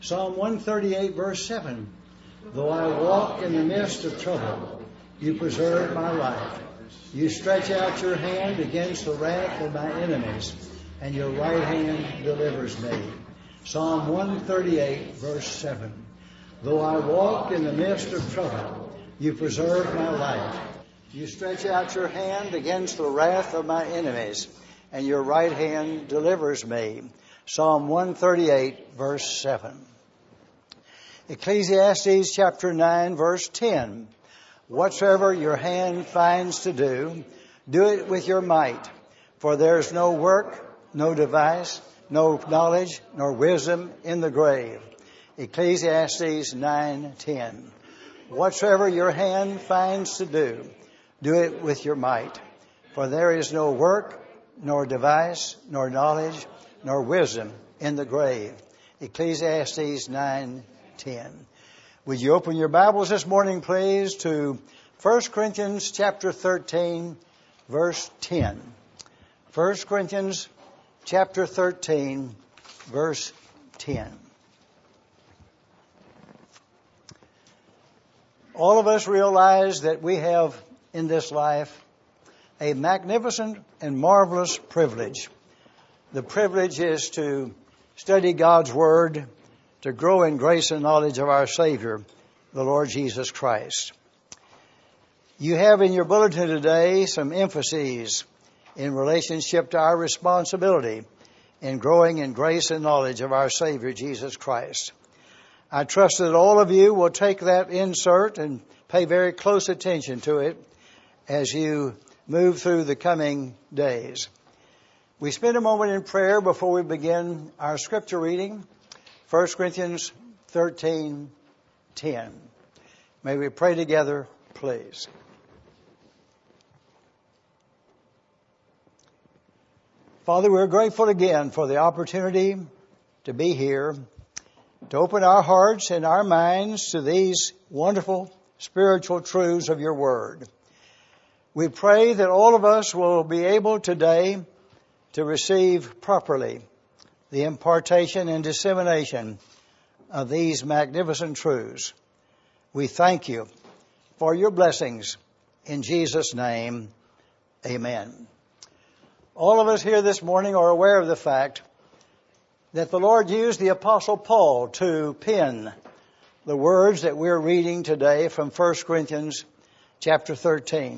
Psalm 138, verse 7. Though I walk in the midst of trouble, you preserve my life. You stretch out your hand against the wrath of my enemies, and your right hand delivers me. Psalm 138, verse 7. Though I walk in the midst of trouble, you preserve my life. You stretch out your hand against the wrath of my enemies, and your right hand delivers me. Psalm 138, verse 7. Ecclesiastes chapter 9, verse 10. Whatsoever your hand finds to do, do it with your might. For there is no work, no device, no knowledge, nor wisdom in the grave. Ecclesiastes 9:10. Whatsoever your hand finds to do it with your might. For there is no work, nor device, nor knowledge, nor wisdom in the grave. Ecclesiastes 9:10. Would you open your Bibles this morning, please, to 1 Corinthians chapter 13, verse 10. 1 Corinthians chapter 13, verse 10. All of us realize that we have in this life a magnificent and marvelous privilege. The privilege is to study God's Word, to grow in grace and knowledge of our Savior, the Lord Jesus Christ. You have in your bulletin today some emphases in relationship to our responsibility in growing in grace and knowledge of our Savior, Jesus Christ. I trust that all of you will take that insert and pay very close attention to it as you move through the coming days. We spend a moment in prayer before we begin our scripture reading, 1 Corinthians 13:10. May we pray together, please. Father, we're grateful again for the opportunity to be here, to open our hearts and our minds to these wonderful spiritual truths of your Word. We pray that all of us will be able today to receive properly the impartation and dissemination of these magnificent truths. We thank you for your blessings. In Jesus' name, amen. All of us here this morning are aware of the fact that the Lord used the Apostle Paul to pen the words that we're reading today from 1 Corinthians chapter 13.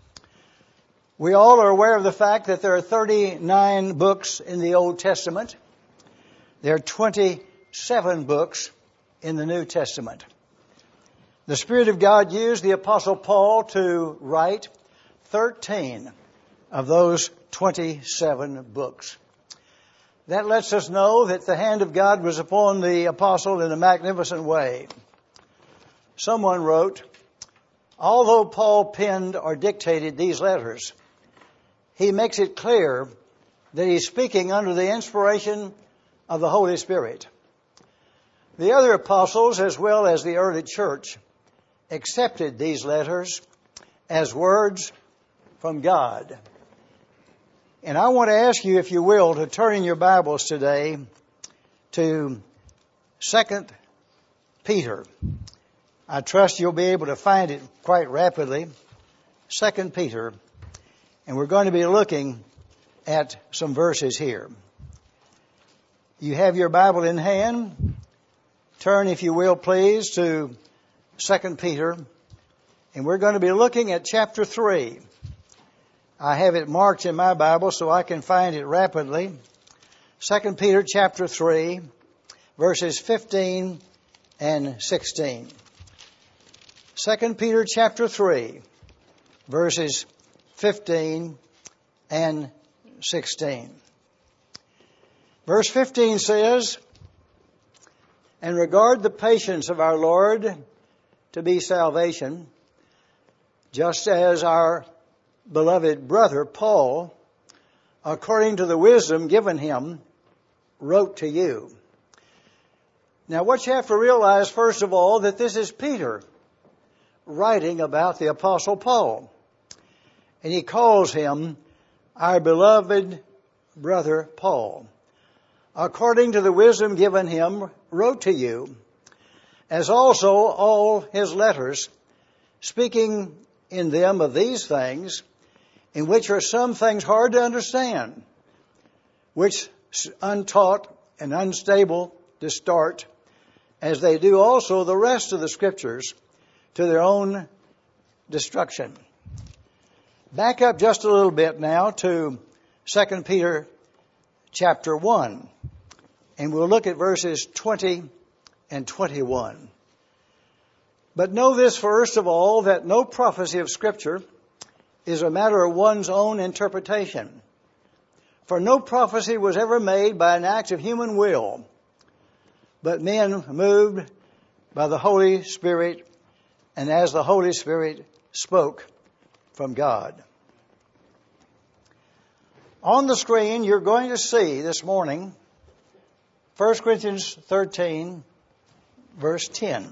We all are aware of the fact that there are 39 books in the Old Testament. There are 27 books in the New Testament. The Spirit of God used the Apostle Paul to write 13 of those 27 books. That lets us know that the hand of God was upon the apostle in a magnificent way. Someone wrote, although Paul penned or dictated these letters, he makes it clear that he's speaking under the inspiration of the Holy Spirit. The other apostles, as well as the early church, accepted these letters as words from God. And I want to ask you, if you will, to turn in your Bibles today to 2 Peter. I trust you'll be able to find it quite rapidly. 2 Peter. And we're going to be looking at some verses here. You have your Bible in hand. Turn, if you will, please, to 2 Peter. And we're going to be looking at chapter 3. I have it marked in my Bible so I can find it rapidly. 2 Peter chapter 3, verses 15 and 16. 2 Peter chapter 3, verses 15 and 16. Verse 15 says, and regard the patience of our Lord to be salvation, just as our beloved brother Paul, according to the wisdom given him, wrote to you. Now what you have to realize, first of all, that this is Peter writing about the Apostle Paul. And he calls him our beloved brother Paul, according to the wisdom given him, wrote to you, as also all his letters, speaking in them of these things, in which are some things hard to understand, which untaught and unstable distort, as they do also the rest of the Scriptures, to their own destruction. Back up just a little bit now to 2 Peter chapter 1, and we'll look at verses 20 and 21. But know this first of all, that no prophecy of Scripture is a matter of one's own interpretation. For no prophecy was ever made by an act of human will, but men moved by the Holy Spirit, and as the Holy Spirit spoke from God. On the screen, you're going to see this morning 1 Corinthians 13, verse 10.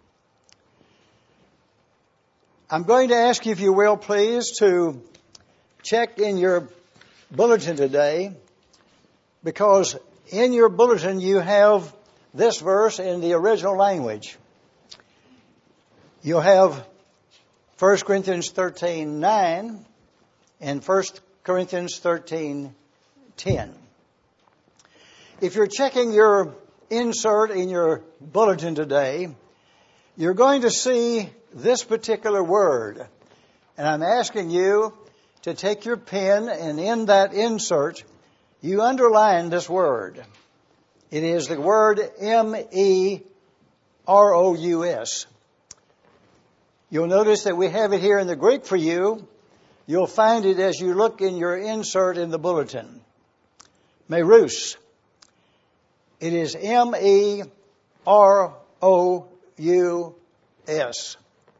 I'm going to ask you, if you will, please, to check in your bulletin today, because in your bulletin you have this verse in the original language. You'll have 1 Corinthians 13:9 and 1 Corinthians 13:10. If you're checking your insert in your bulletin today, you're going to see this particular word. And I'm asking you to take your pen, and in that insert, you underline this word. It is the word M-E-R-O-U-S. You'll notice that we have it here in the Greek for you. You'll find it as you look in your insert in the bulletin. Merus. It is M-E-R-O-U-S.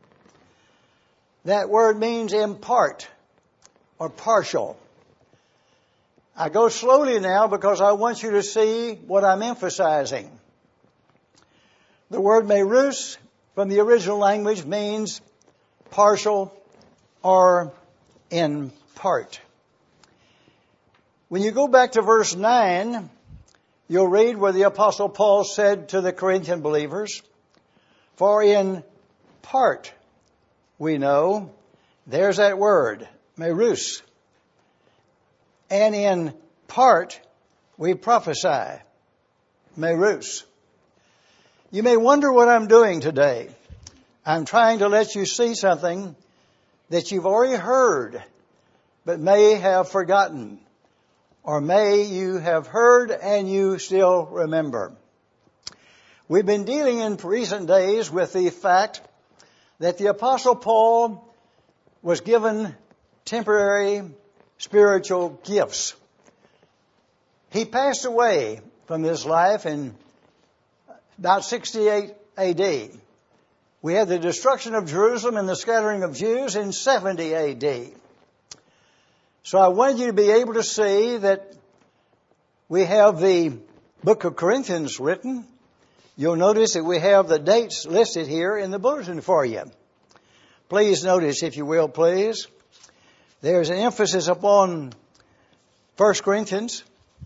That word means in part or partial. I go slowly now because I want you to see what I'm emphasizing. The word merus from the original language means partial or in part. When you go back to verse 9, you'll read where the Apostle Paul said to the Corinthian believers, "For in part we know," there's that word, merus, "and in part we prophesy," merus. You may wonder what I'm doing today. I'm trying to let you see something that you've already heard, but may have forgotten, or may you have heard and you still remember. We've been dealing in recent days with the fact that the Apostle Paul was given temporary spiritual gifts. He passed away from this life in about 68 AD. We had the destruction of Jerusalem and the scattering of Jews in 70 AD. So I wanted you to be able to see that we have the book of Corinthians written. You'll notice that we have the dates listed here in the bulletin for you. Please notice, if you will, please. There's an emphasis upon 1 Corinthians,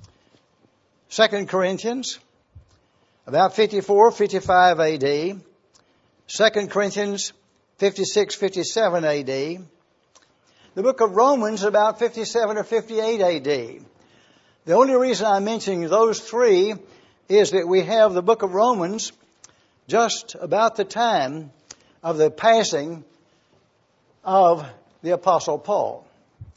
2 Corinthians, about 54, 55 AD, 2 Corinthians, 56, 57 AD, the book of Romans, about 57 or 58 AD. The only reason I'm mentioning those three is that we have the book of Romans just about the time of the passing of the Apostle Paul.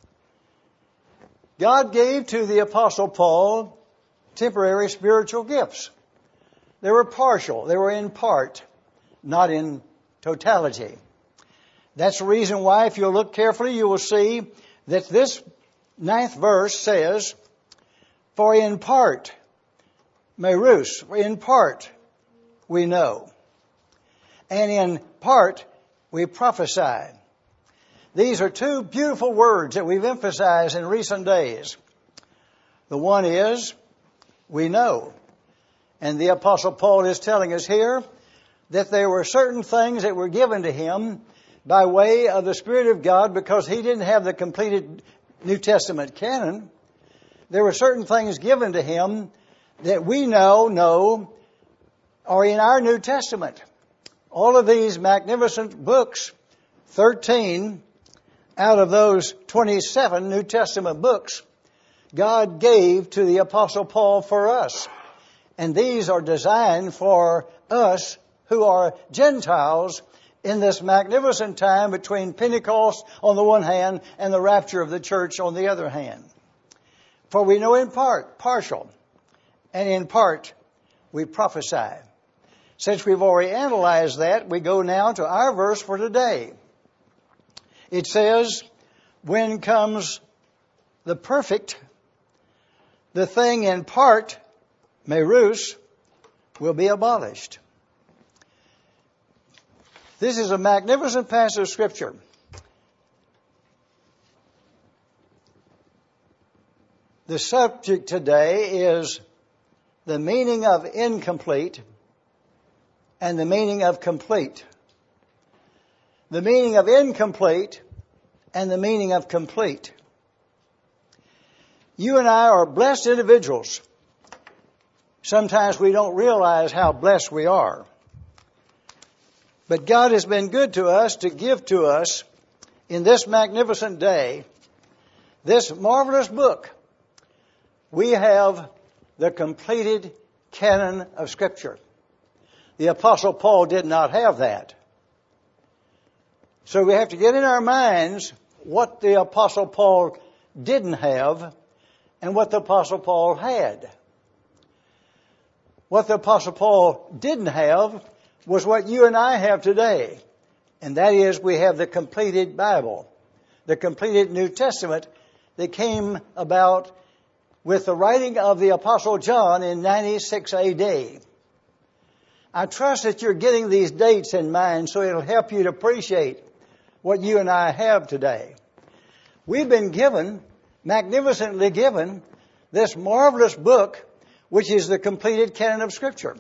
God gave to the Apostle Paul temporary spiritual gifts. They were partial. They were in part, not in totality. That's the reason why, if you'll look carefully, you will see that this 9th verse says, "For in part," merus, in part we know, and in part we prophesy. These are two beautiful words that we've emphasized in recent days. The one is, we know. And the Apostle Paul is telling us here that there were certain things that were given to him by way of the Spirit of God, because he didn't have the completed New Testament canon. There were certain things given to him that we know are in our New Testament. All of these magnificent books, 13 out of those 27 New Testament books, God gave to the Apostle Paul for us. And these are designed for us who are Gentiles in this magnificent time between Pentecost on the one hand and the rapture of the church on the other hand. For we know in part, partial, and in part we prophesy. Since we've already analyzed that, we go now to our verse for today. It says, when comes the perfect, the thing in part, merus, will be abolished. This is a magnificent passage of Scripture. The subject today is the meaning of incomplete and the meaning of complete. The meaning of incomplete and the meaning of complete. You and I are blessed individuals. Sometimes we don't realize how blessed we are. But God has been good to us to give to us in this magnificent day, this marvelous book. We have the completed canon of Scripture. The Apostle Paul did not have that. So we have to get in our minds what the Apostle Paul didn't have and what the Apostle Paul had. What the Apostle Paul didn't have was what you and I have today. And that is, we have the completed Bible, the completed New Testament that came about with the writing of the Apostle John in 96 AD. I trust that you're getting these dates in mind so it'll help you to appreciate what you and I have today. We've been given, magnificently given, this marvelous book, which is the completed canon of Scripture.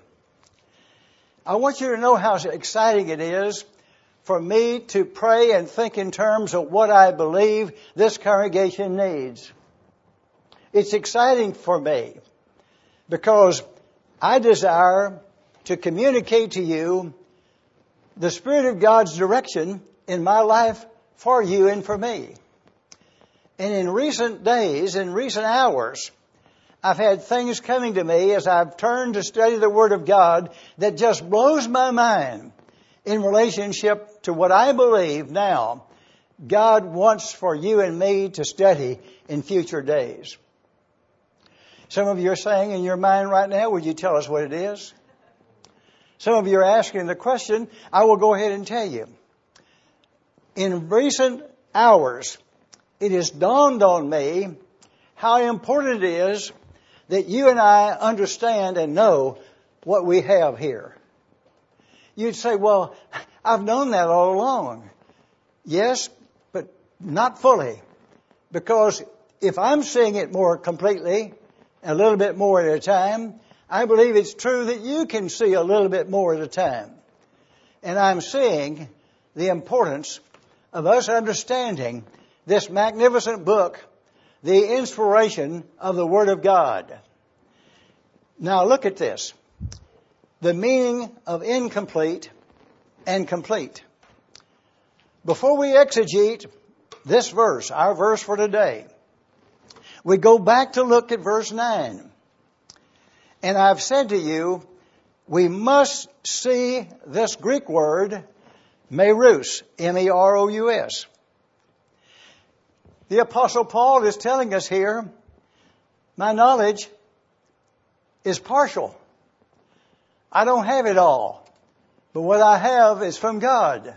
I want you to know how exciting it is for me to pray and think in terms of what I believe this congregation needs. It's exciting for me because I desire to communicate to you the Spirit of God's direction in my life for you and for me. And in recent days, in recent hours, I've had things coming to me as I've turned to study the Word of God that just blows my mind in relationship to what I believe now God wants for you and me to study in future days. Some of you are saying in your mind right now, would you tell us what it is? Some of you are asking the question. I will go ahead and tell you. In recent hours, it has dawned on me how important it is that you and I understand and know what we have here. You'd say, well, I've known that all along. Yes, but not fully. Because if I'm seeing it more completely, a little bit more at a time, I believe it's true that you can see a little bit more at a time. And I'm seeing the importance of us understanding this magnificent book, the inspiration of the Word of God. Now look at this. The meaning of incomplete and complete. Before we exegete this verse, our verse for today, we go back to look at verse 9. And I've said to you, we must see this Greek word, merus, M-E-R-O-U-S. The Apostle Paul is telling us here, my knowledge is partial. I don't have it all. But what I have is from God.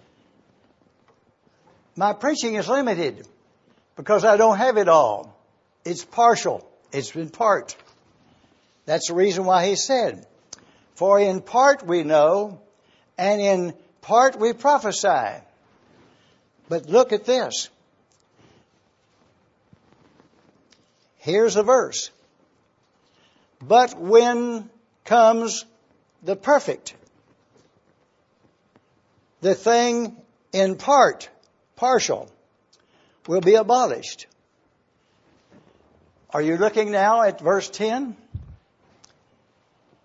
My preaching is limited because I don't have it all. It's partial. It's in part. That's the reason why he said, for in part we know, and in part we prophesy. But look at this. Here's the verse. But when comes the perfect, the thing in part, partial, will be abolished. Are you looking now at verse 10?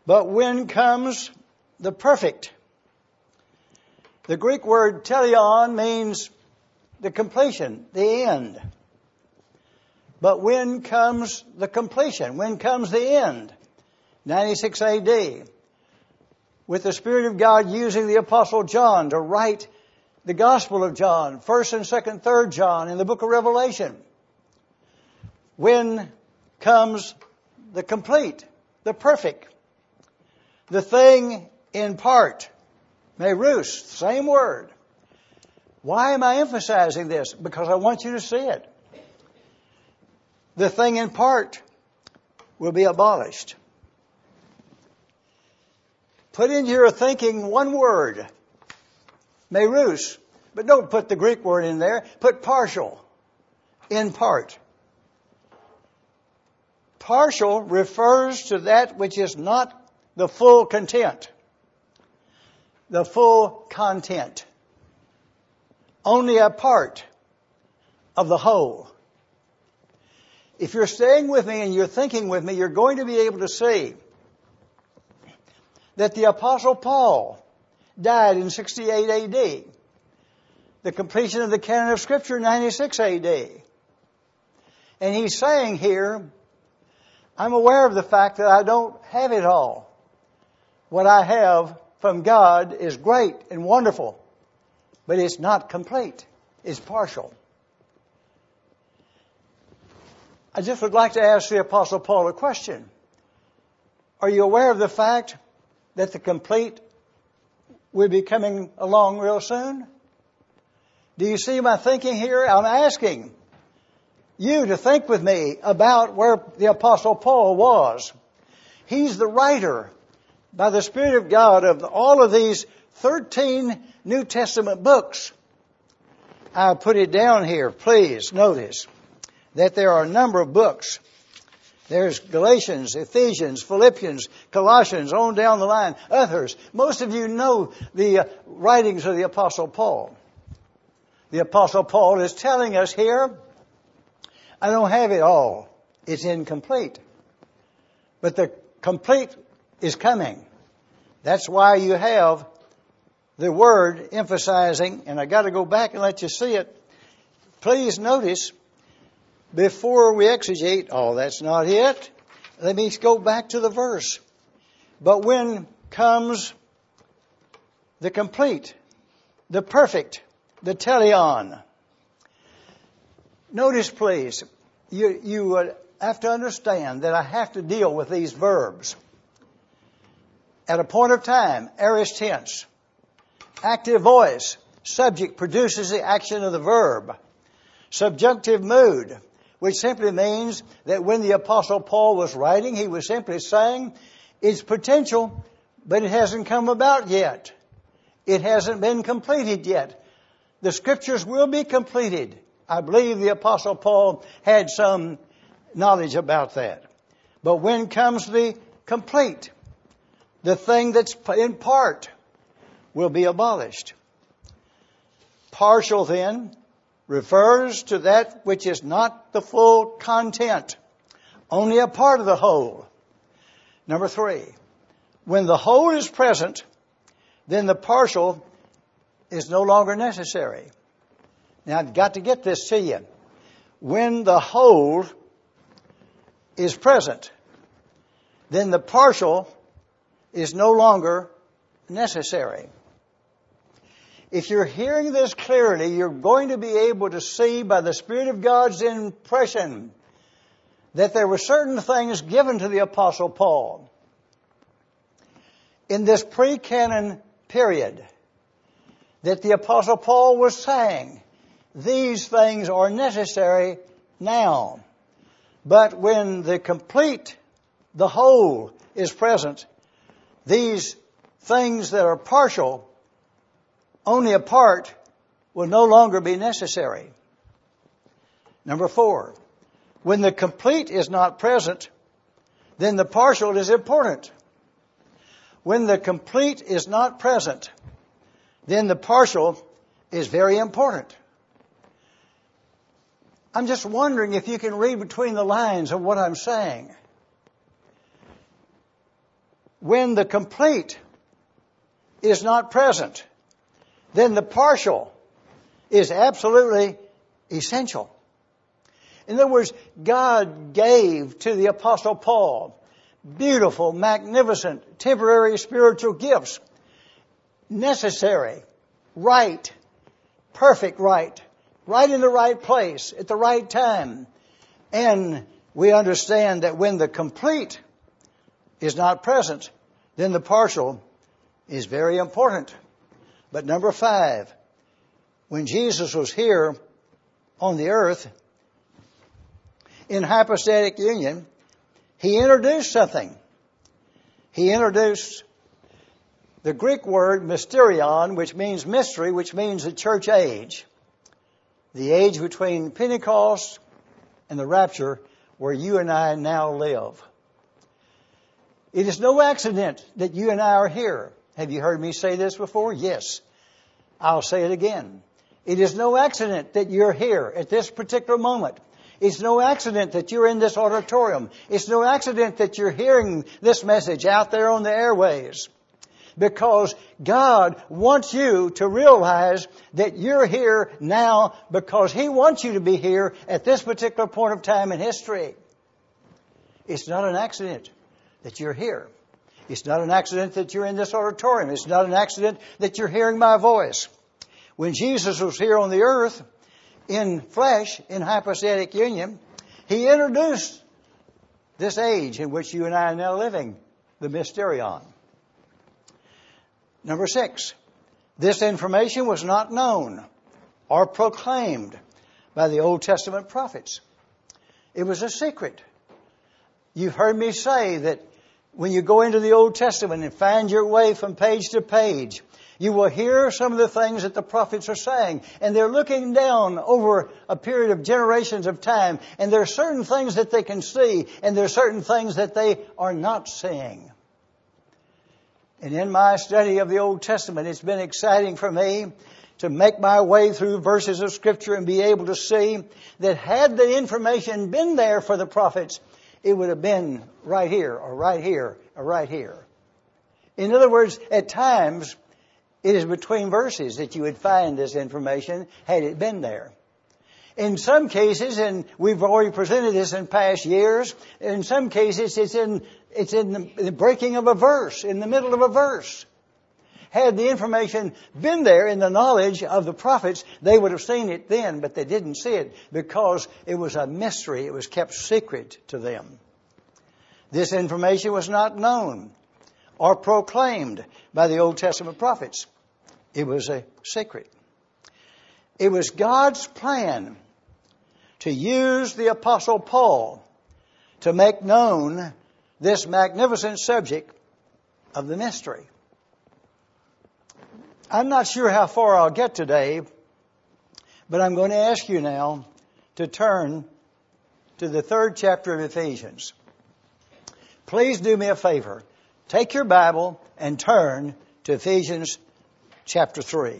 But when comes the perfect? The Greek word teleon means the completion, the end. But when comes the completion? When comes the end? 96 AD. With the Spirit of God using the Apostle John to write the Gospel of John, 1st and 2nd, 3rd John in the book of Revelation. When comes the complete, the perfect, the thing in part? Merus, same word. Why am I emphasizing this? Because I want you to see it. The thing in part will be abolished. Put into your thinking one word, merus, but don't put the Greek word in there. Put partial, in part. Partial refers to that which is not the full content, the full content. Only a part of the whole. If you're staying with me and you're thinking with me, you're going to be able to see that the Apostle Paul died in 68 AD. The completion of the canon of Scripture, 96 AD. And he's saying here, I'm aware of the fact that I don't have it all. What I have from God is great and wonderful, but it's not complete. It's partial. I just would like to ask the Apostle Paul a question. Are you aware of the fact that the complete will be coming along real soon? Do you see my thinking here? I'm asking you to think with me about where the Apostle Paul was. He's the writer by the Spirit of God of all of these 13 New Testament books. I'll put it down here. Please notice that there are a number of books. There's Galatians, Ephesians, Philippians, Colossians, on down the line, others. Most of you know the writings of the Apostle Paul. The Apostle Paul is telling us here, I don't have it all. It's incomplete. But the complete is coming. That's why you have the word emphasizing, and I got to go back and let you see it. Please notice, before we exegete, that's not it. Let me go back to the verse. But when comes the complete, the perfect, the teleon? Notice, please, you have to understand that I have to deal with these verbs. At a point of time, aorist tense. Active voice, subject produces the action of the verb. Subjunctive mood, which simply means that when the Apostle Paul was writing, he was simply saying, it's potential, but it hasn't come about yet. It hasn't been completed yet. The Scriptures will be completed. I believe the Apostle Paul had some knowledge about that. But when comes the complete? The thing that's in part will be abolished. Partial, then, refers to that which is not the full content, only a part of the whole. Number 3, when the whole is present, then the partial is no longer necessary. Now, I've got to get this to you. When the whole is present, then the partial is no longer necessary. If you're hearing this clearly, you're going to be able to see by the Spirit of God's impression that there were certain things given to the Apostle Paul in this pre-canon period that the Apostle Paul was saying, these things are necessary now. But when the complete, the whole is present, these things that are partial, only a part, will no longer be necessary. Number 4, when the complete is not present, then the partial is important. When the complete is not present, then the partial is very important. I'm just wondering if you can read between the lines of what I'm saying. when the complete is not present, then the partial is absolutely essential. In other words, God gave to the Apostle Paul beautiful, magnificent, temporary spiritual gifts. Necessary, right, perfect right in the right place, at the right time. And we understand that when the complete is not present, then the partial is very important. But number 5, when Jesus was here on the earth in hypostatic union, He introduced something. He introduced the Greek word mysterion, which means mystery, which means the church age. The age between Pentecost and the rapture, where you and I now live. It is no accident that you and I are here. Have you heard me say this before? Yes. I'll say it again. It is no accident that you're here at this particular moment. It's no accident that you're in this auditorium. It's no accident that you're hearing this message out there on the airways. Because God wants you to realize that you're here now because He wants you to be here at this particular point of time in history. It's not an accident that you're here. It's not an accident that you're in this auditorium. It's not an accident that you're hearing my voice. When Jesus was here on the earth, in flesh, in hypostatic union, He introduced this age in which you and I are now living, the mysterion. Number 6, this information was not known or proclaimed by the Old Testament prophets. It was a secret. You've heard me say that when you go into the Old Testament and find your way from page to page, you will hear some of the things that the prophets are saying. And they're looking down over a period of generations of time. And there are certain things that they can see. And there are certain things that they are not seeing. And in my study of the Old Testament, it's been exciting for me to make my way through verses of Scripture and be able to see that had the information been there for the prophets, it would have been right here, or right here, or right here. In other words, at times, it is between verses that you would find this information had it been there. In some cases, and we've already presented this in past years, in some cases it's in the breaking of a verse, in the middle of a verse. Had the information been there in the knowledge of the prophets, they would have seen it then, but they didn't see it because it was a mystery. It was kept secret to them. This information was not known or proclaimed by the Old Testament prophets. It was a secret. It was God's plan to use the Apostle Paul to make known this magnificent subject of the mystery. I'm not sure how far I'll get today, but I'm going to ask you now to turn to the 3rd chapter of Ephesians. Please do me a favor. Take your Bible and turn to Ephesians chapter 3.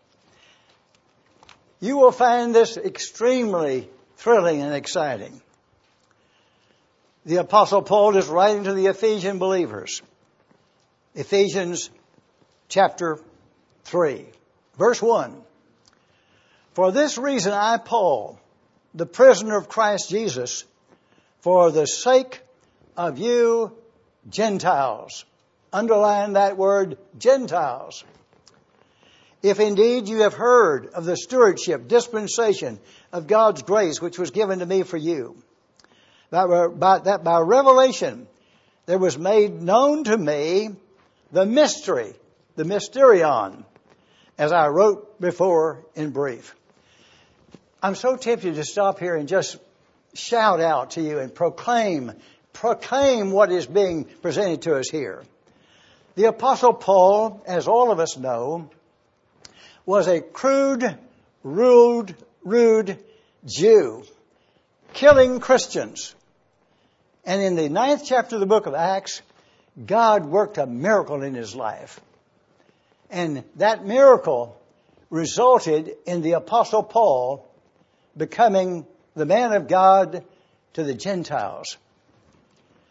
You will find this extremely thrilling and exciting. The Apostle Paul is writing to the Ephesian believers. Ephesians chapter 3, verse 1. For this reason I, Paul, the prisoner of Christ Jesus, for the sake of you Gentiles. Underline that word, Gentiles. If indeed you have heard of the stewardship, dispensation of God's grace, which was given to me for you, that by revelation there was made known to me the mystery, the mysterion, as I wrote before in brief. I'm so tempted to stop here and just shout out to you and proclaim what is being presented to us here. The Apostle Paul, as all of us know, was a crude, rude Jew, killing Christians. And in the 9th chapter of the book of Acts, God worked a miracle in his life. And that miracle resulted in the Apostle Paul becoming the man of God to the Gentiles.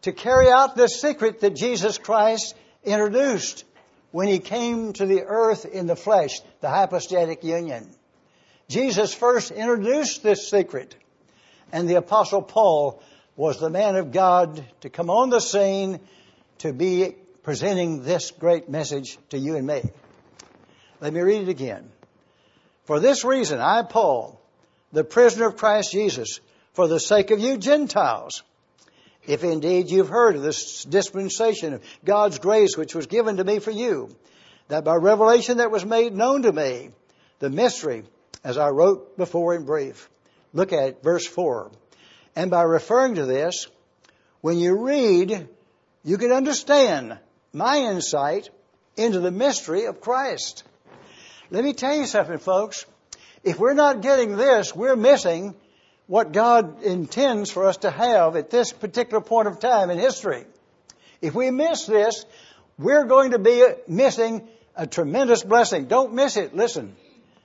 to carry out the secret that Jesus Christ introduced when He came to the earth in the flesh, the hypostatic union. Jesus first introduced this secret, and the Apostle Paul was the man of God to come on the scene to be presenting this great message to you and me. Let me read it again. For this reason, I, Paul, the prisoner of Christ Jesus, for the sake of you Gentiles, if indeed you've heard of this dispensation of God's grace which was given to me for you, that by revelation that was made known to me, the mystery, as I wrote before in brief. Look at verse 4. And by referring to this, when you read, you can understand my insight into the mystery of Christ. Let me tell you something, folks. If we're not getting this, we're missing what God intends for us to have at this particular point of time in history. If we miss this, we're going to be missing a tremendous blessing. Don't miss it. Listen.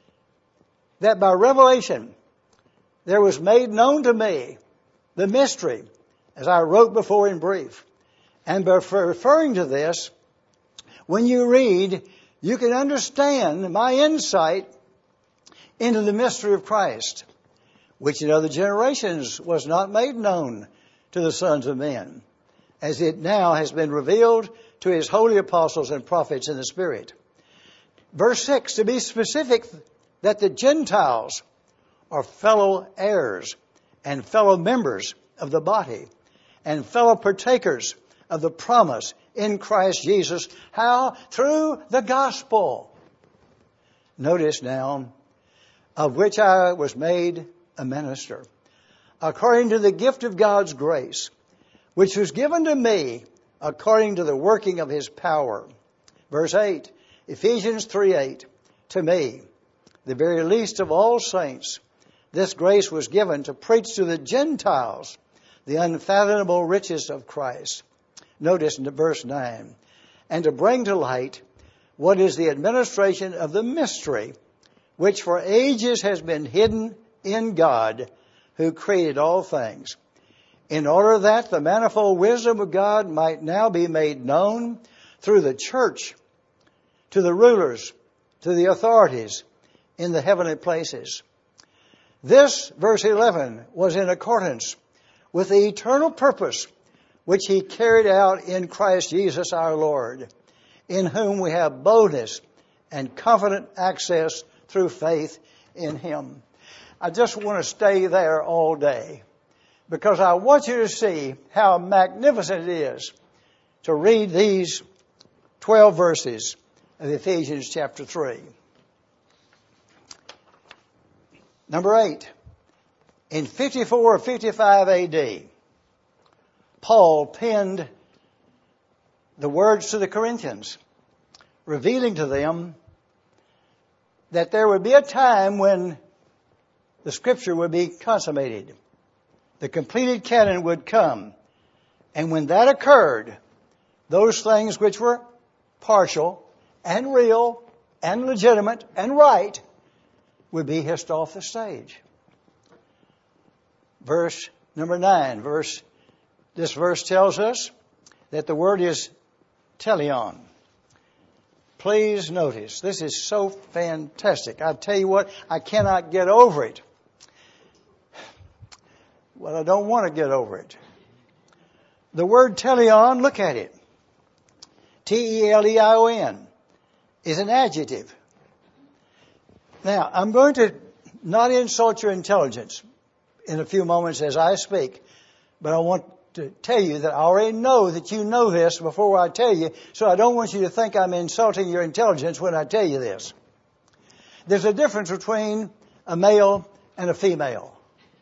That by revelation there was made known to me the mystery, as I wrote before in brief. And by referring to this, when you read, you can understand my insight into the mystery of Christ, which in other generations was not made known to the sons of men, as it now has been revealed to His holy apostles and prophets in the Spirit. Verse 6, to be specific, that the Gentiles are fellow heirs and fellow members of the body and fellow partakers of the promise in Christ Jesus. How? Through the gospel. Notice now, of which I was made a minister, according to the gift of God's grace, which was given to me according to the working of His power. Verse 8, Ephesians 3:8, to me, the very least of all saints, this grace was given to preach to the Gentiles the unfathomable riches of Christ. Notice in verse 9, and to bring to light what is the administration of the mystery, which for ages has been hidden in God, who created all things, in order that the manifold wisdom of God might now be made known through the church to the rulers, to the authorities in the heavenly places. This, verse 11, was in accordance with the eternal purpose which He carried out in Christ Jesus our Lord, in whom we have boldness and confident access through faith in Him. I just want to stay there all day because I want you to see how magnificent it is to read these 12 verses of Ephesians chapter 3. Number 8, in 54 or 55 AD, Paul penned the words to the Corinthians, revealing to them that there would be a time when the Scripture would be consummated. The completed canon would come. And when that occurred, those things which were partial and real and legitimate and right would be hissed off the stage. Verse number 9. This verse tells us that the word is teleon. Please notice, this is so fantastic. I tell you what, I cannot get over it. Well, I don't want to get over it. The word teleon, look at it. T-E-L-E-I-O-N is an adjective. Now, I'm going to not insult your intelligence in a few moments as I speak, but I want to tell you that I already know that you know this before I tell you, so I don't want you to think I'm insulting your intelligence when I tell you this. There's a difference between a male and a female.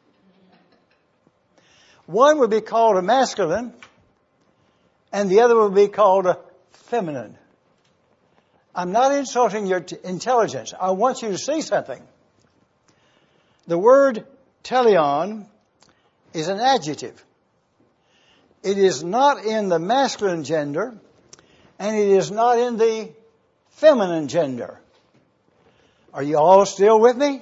One would be called a masculine, and the other would be called a feminine. I'm not insulting your intelligence. I want you to see something. The word teleon is an adjective. It is not in the masculine gender, and it is not in the feminine gender. Are you all still with me?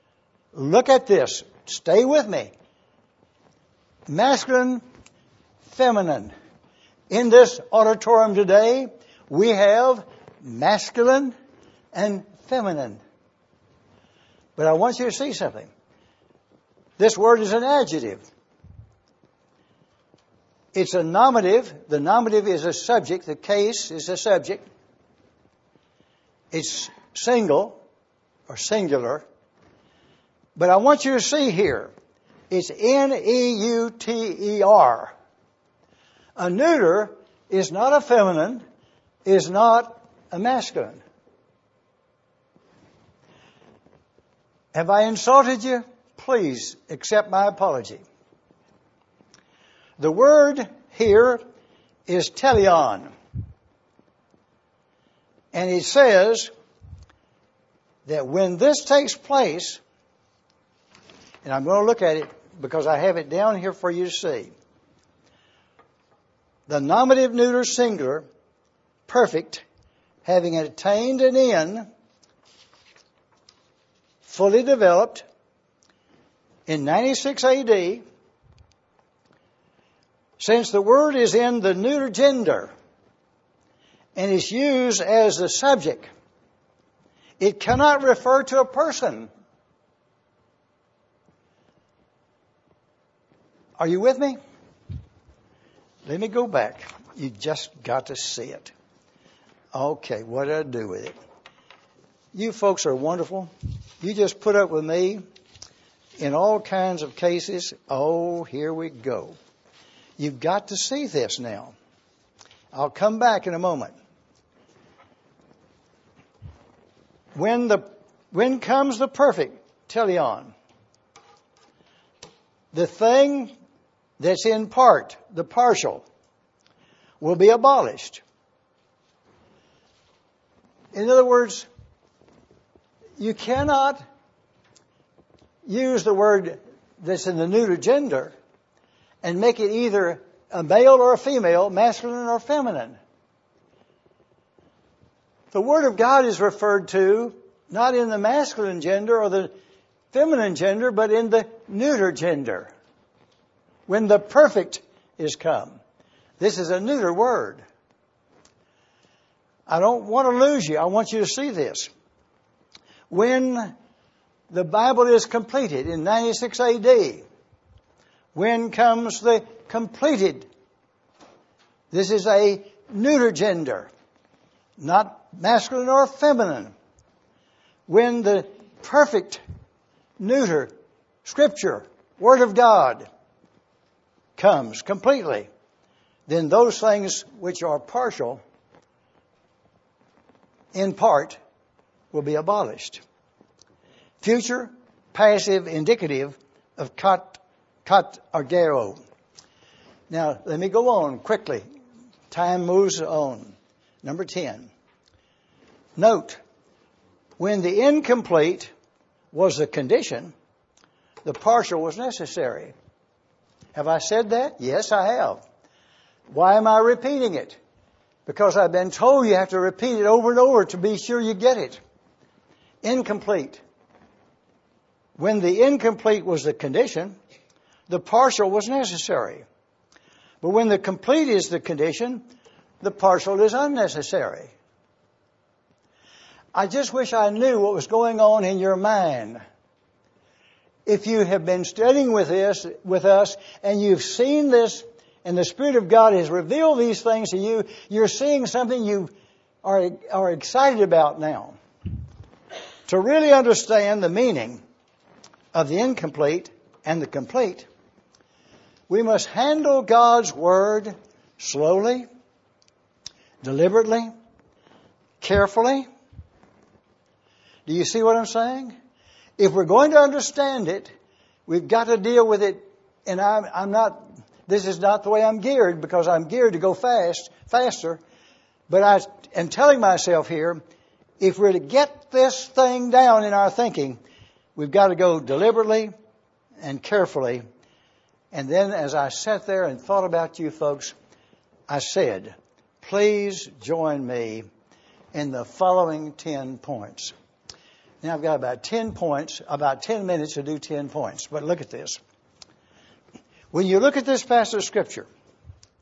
Look at this. Stay with me. Masculine, feminine. In this auditorium today, we have masculine and feminine. But I want you to see something. This word is an adjective. It's a nominative. The nominative is a subject. The case is a subject. It's single or singular. But I want you to see here. It's neuter. A neuter is not a feminine, is not a masculine. Have I insulted you? Please accept my apology. The word here is teleon. And it says that when this takes place, and I'm going to look at it because I have it down here for you to see. The nominative neuter singular, perfect, having attained an end, fully developed, in 96 AD, since the word is in the neuter gender and is used as the subject, it cannot refer to a person. Are you with me? Let me go back. You just got to see it. Okay, what did I do with it? You folks are wonderful. You just put up with me in all kinds of cases. Oh, here we go. You've got to see this now. I'll come back in a moment. When comes the perfect, teleon, the thing that's in part, the partial, will be abolished. In other words, you cannot use the word that's in the neuter gender and make it either a male or a female, masculine or feminine. The Word of God is referred to not in the masculine gender or the feminine gender, but in the neuter gender. When the perfect is come. This is a neuter word. I don't want to lose you. I want you to see this. When the Bible is completed in 96 AD, when comes the completed? This is a neuter gender, not masculine or feminine. When the perfect neuter Scripture, Word of God, comes completely, then those things which are partial, in part, will be abolished. Future, passive, indicative of kat argero. Now, let me go on quickly. Time moves on. Number 10. Note, when the incomplete was the condition, the partial was necessary. Have I said that? Yes, I have. Why am I repeating it? Because I've been told you have to repeat it over and over to be sure you get it. Incomplete. When the incomplete was the condition, the partial was necessary. But when the complete is the condition, the partial is unnecessary. I just wish I knew what was going on in your mind. If you have been studying with us, and you've seen this, and the Spirit of God has revealed these things to you, you're seeing something you are excited about now. To really understand the meaning of the incomplete and the complete, we must handle God's Word slowly, deliberately, carefully. Do you see what I'm saying? If we're going to understand it, we've got to deal with it. And this is not the way I'm geared, because I'm geared to go faster. But I am telling myself here, if we're to get this thing down in our thinking, we've got to go deliberately and carefully. And then as I sat there and thought about you folks, I said, please join me in the following 10 points. Now I've got about 10 points, about 10 minutes to do 10 points. But look at this. When you look at this passage of Scripture,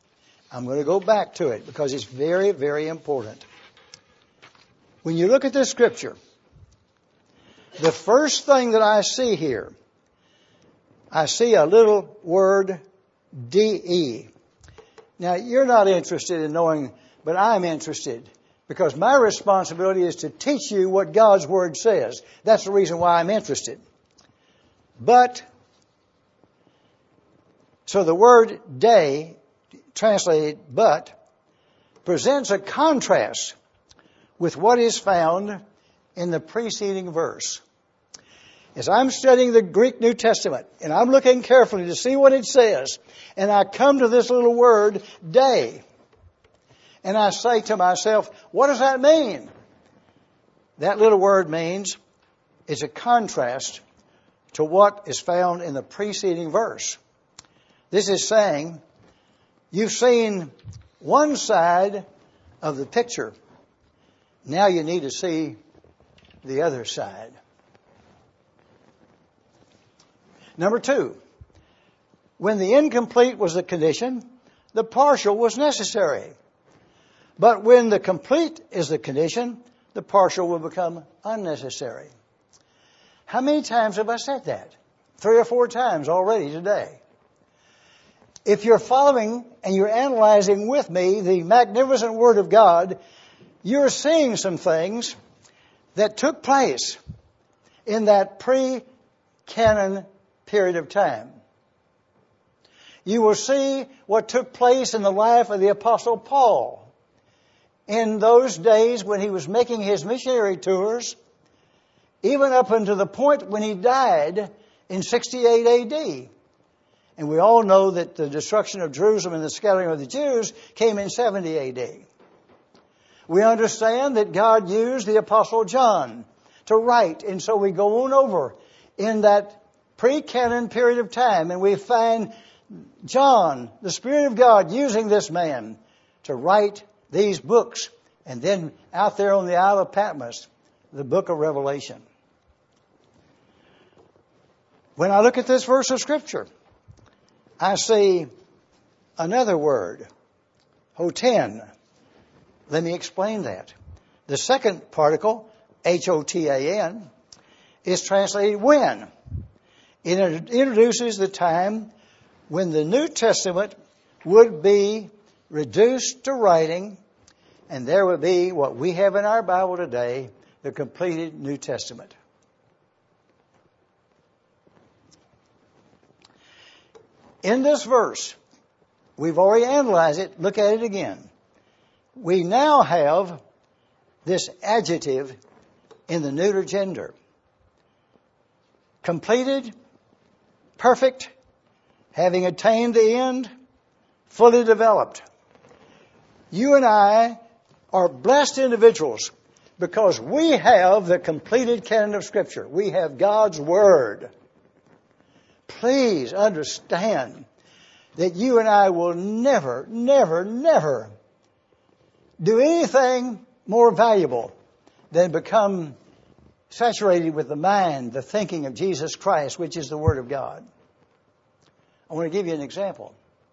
I'm going to go back to it because it's very, very important. When you look at this scripture, the first thing that I see here, I see a little word, D-E. Now, you're not interested in knowing, but I'm interested because my responsibility is to teach you what God's Word says. That's the reason why I'm interested. But, so the word day, translated but, presents a contrast with what is found in the preceding verse. As I'm studying the Greek New Testament, and I'm looking carefully to see what it says, and I come to this little word, day, and I say to myself, what does that mean? That little word means it's a contrast to what is found in the preceding verse. This is saying, you've seen one side of the picture. Now you need to see the other side. Number 2, when the incomplete was the condition, the partial was necessary. But when the complete is the condition, the partial will become unnecessary. How many times have I said that? 3 or 4 times already today. If you're following and you're analyzing with me the magnificent Word of God, you're seeing some things that took place in that pre-canon period of time. You will see what took place in the life of the Apostle Paul in those days when he was making his missionary tours, even up until the point when he died in 68 A.D. And we all know that the destruction of Jerusalem and the scattering of the Jews came in 70 A.D. We understand that God used the Apostle John to write, and so we go on over in that pre-canon period of time, and we find John, the Spirit of God, using this man to write these books, and then out there on the Isle of Patmos, the book of Revelation. When I look at this verse of Scripture, I see another word, hoten. Let me explain that. The second particle, H-O-T-A-N, is translated when. It introduces the time when the New Testament would be reduced to writing, and there would be what we have in our Bible today, the completed New Testament. In this verse, we've already analyzed it. Look at it again. We now have this adjective in the neuter gender. Completed, perfect, having attained the end, fully developed. You and I are blessed individuals because we have the completed canon of Scripture. We have God's Word. Please understand that you and I will never, never, never do anything more valuable than become saturated with the mind, the thinking of Jesus Christ, which is the Word of God. I want to give you an example.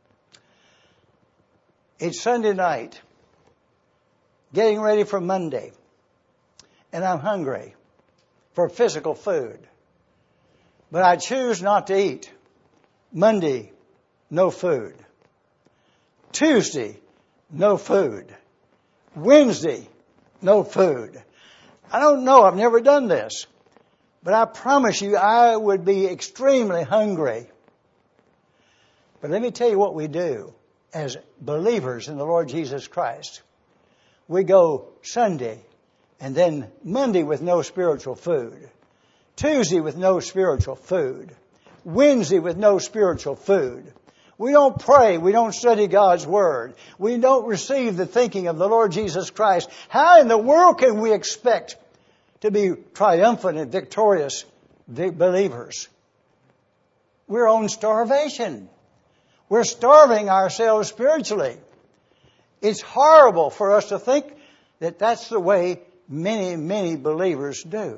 It's Sunday night, getting ready for Monday, and I'm hungry for physical food. But I choose not to eat. Monday, no food. Tuesday, no food. Wednesday, no food. I don't know, I've never done this. But I promise you, I would be extremely hungry. But let me tell you what we do as believers in the Lord Jesus Christ. We go Sunday and then Monday with no spiritual food. Tuesday with no spiritual food. Wednesday with no spiritual food. We don't pray. We don't study God's Word. We don't receive the thinking of the Lord Jesus Christ. How in the world can we expect to be triumphant and victorious believers? We're on starvation. We're starving ourselves spiritually. It's horrible for us to think that that's the way many, many believers do.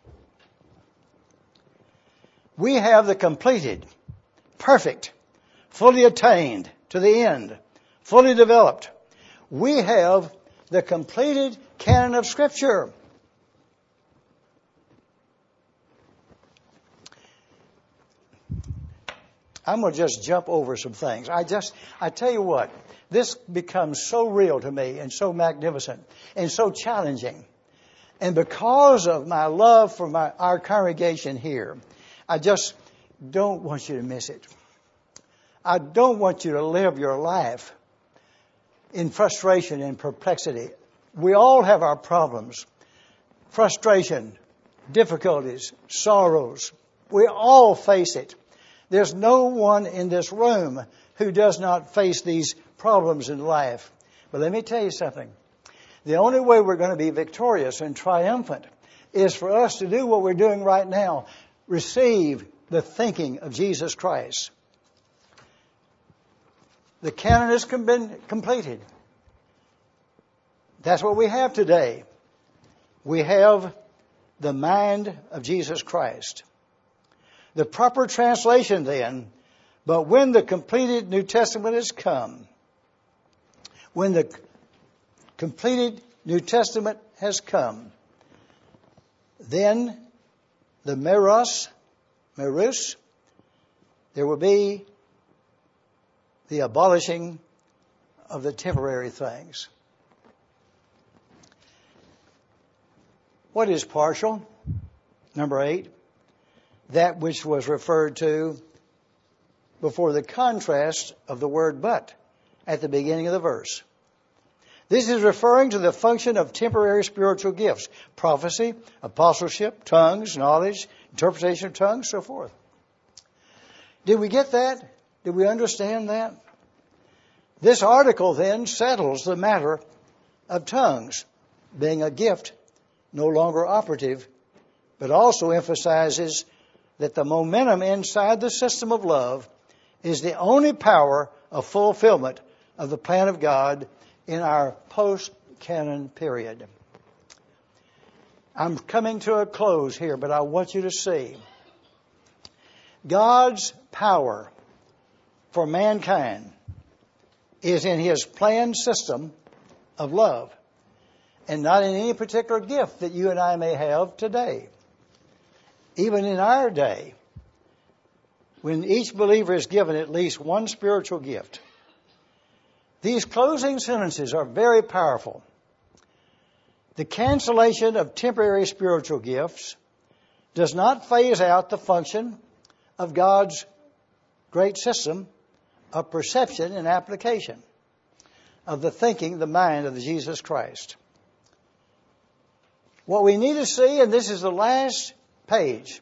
We have the completed, perfect, fully attained to the end, fully developed. We have the completed canon of Scripture. I'm going to just jump over some things. I tell you what, this becomes so real to me and so magnificent and so challenging. And because of my love for our congregation here, I just don't want you to miss it. I don't want you to live your life in frustration and perplexity. We all have our problems, frustration, difficulties, sorrows. We all face it. There's no one in this room who does not face these problems in life. But let me tell you something. The only way we're going to be victorious and triumphant is for us to do what we're doing right now. Receive the thinking of Jesus Christ. The canon has been completed. That's what we have today. We have the mind of Jesus Christ. The proper translation then, but when the completed New Testament has come, when the completed New Testament has come, then the meros, there will be the abolishing of the temporary things. What is partial? Number 8. That which was referred to before the contrast of the word but at the beginning of the verse. This is referring to the function of temporary spiritual gifts, prophecy, apostleship, tongues, knowledge, interpretation of tongues, so forth. Did we get that? Did we understand that? This article then settles the matter of tongues being a gift no longer operative, but also emphasizes that the momentum inside the system of love is the only power of fulfillment of the plan of God in our post-canon period. I'm coming to a close here, but I want you to see God's power for mankind is in His planned system of love and not in any particular gift that you and I may have today. Even in our day, when each believer is given at least one spiritual gift, these closing sentences are very powerful. The cancellation of temporary spiritual gifts does not phase out the function of God's great system of perception and application of the thinking, the mind of Jesus Christ. What we need to see, and this is the last page,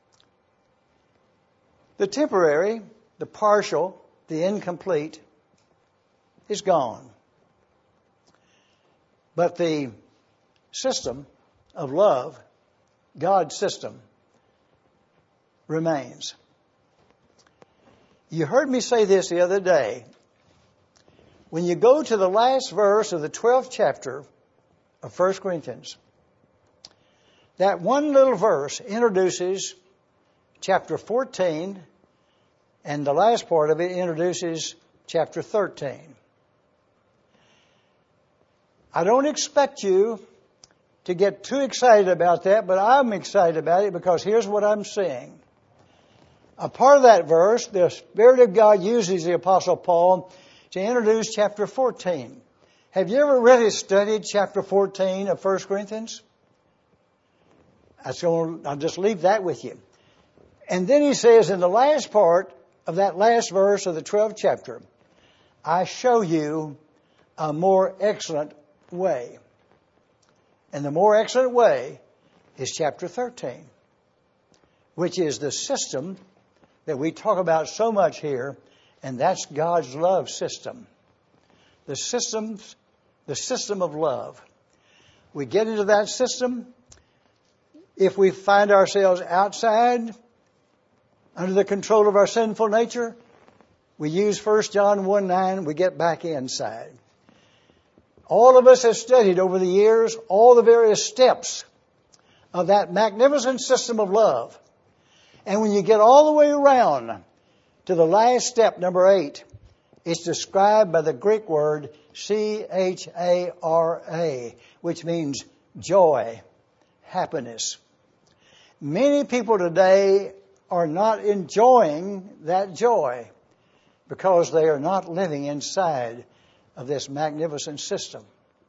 the temporary, the partial, the incomplete is gone. But the system of love, God's system, remains. You heard me say this the other day. When you go to the last verse of the 12th chapter of 1 Corinthians, that one little verse introduces chapter 14, and the last part of it introduces chapter 13. I don't expect you to get too excited about that, but I'm excited about it because here's what I'm seeing. A part of that verse, the Spirit of God uses the Apostle Paul to introduce chapter 14. Have you ever really studied chapter 14 of 1 Corinthians? I'll just leave that with you. And then he says in the last part of that last verse of the 12th chapter, I show you a more excellent way. And the more excellent way is chapter 13, which is the system that we talk about so much here, and that's God's love system. The system of love. We get into that system. If we find ourselves outside, under the control of our sinful nature, we use 1 John 1:9, we get back inside. All of us have studied over the years all the various steps of that magnificent system of love. And when you get all the way around to the last step, number 8, It's described by the Greek word chara, which means joy, happiness. Many people today are not enjoying that joy because they are not living inside of this magnificent system.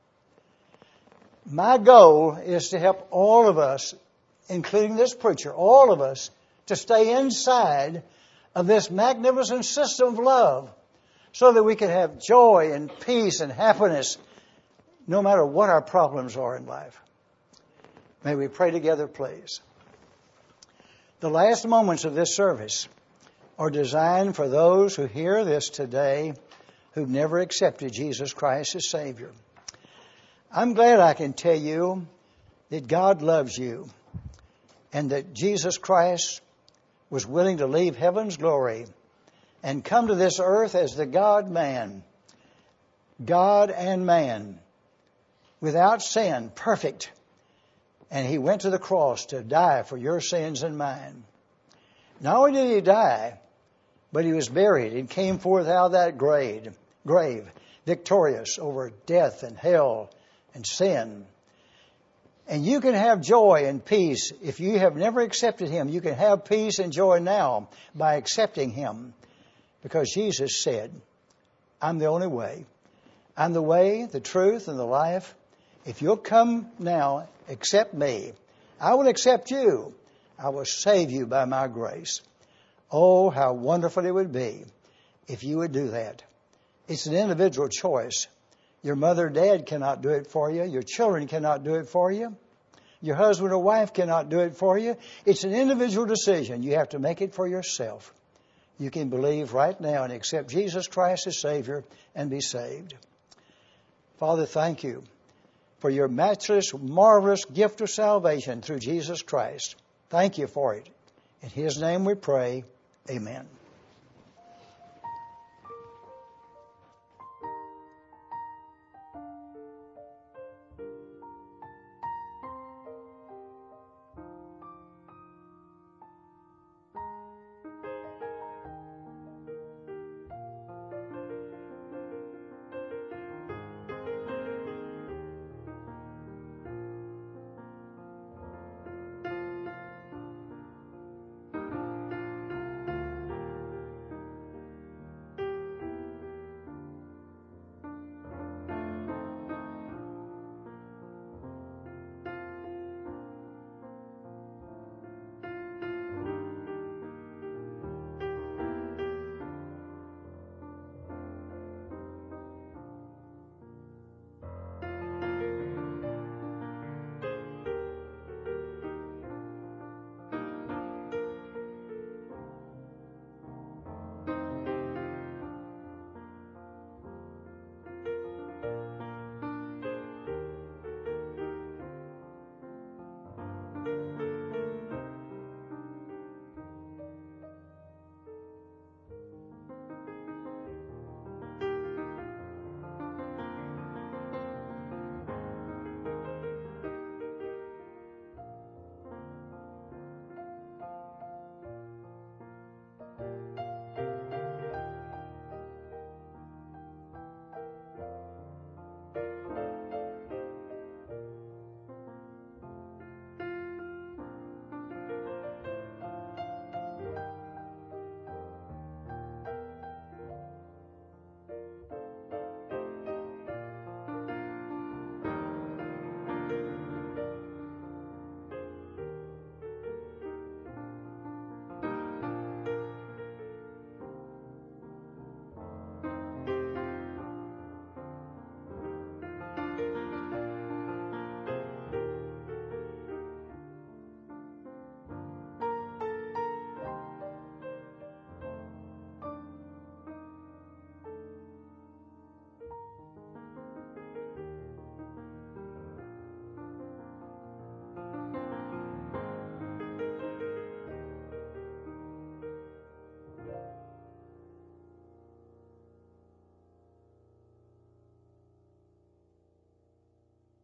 My goal is to help all of us, including this preacher, all of us, to stay inside of this magnificent system of love so that we can have joy and peace and happiness no matter what our problems are in life. May we pray together, please. The last moments of this service are designed for those who hear this today who've never accepted Jesus Christ as Savior. I'm glad I can tell you that God loves you and that Jesus Christ was willing to leave heaven's glory and come to this earth as the God-man, God and man, without sin, perfect. And He went to the cross to die for your sins and mine. Not only did He die, but He was buried and came forth out of that grave, victorious over death and hell and sin. And you can have joy and peace. If you have never accepted Him, you can have peace and joy now by accepting Him. Because Jesus said, I'm the only way. I'm the way, the truth, and the life. If you'll come now, accept me, I will accept you. I will save you by my grace. Oh, how wonderful it would be if you would do that. It's an individual choice. Your mother or dad cannot do it for you. Your children cannot do it for you. Your husband or wife cannot do it for you. It's an individual decision. You have to make it for yourself. You can believe right now and accept Jesus Christ as Savior and be saved. Father, thank you for your matchless, marvelous gift of salvation through Jesus Christ. Thank you for it. In His name we pray. Amen.